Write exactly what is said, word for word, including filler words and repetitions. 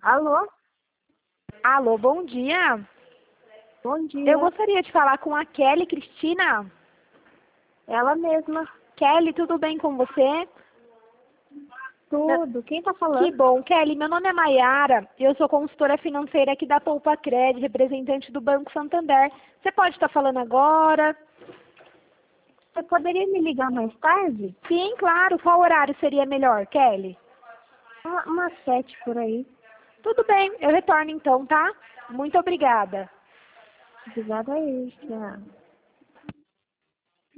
Alô? Alô, bom dia. Bom dia. Eu gostaria de falar com a Kelly Cristina. Ela mesma. Kelly, tudo bem com você? Tudo. Quem tá Que falando? bom. Kelly, meu nome é Maiara. Eu sou consultora financeira aqui da Poupa Cred, representante do Banco Santander. Você pode estar falando agora? Você poderia me ligar mais tarde? Sim, claro. Qual horário seria melhor, Kelly? Uma, umas sete por aí. Tudo bem, eu retorno então, tá? Muito obrigada. Obrigada aí, tchau.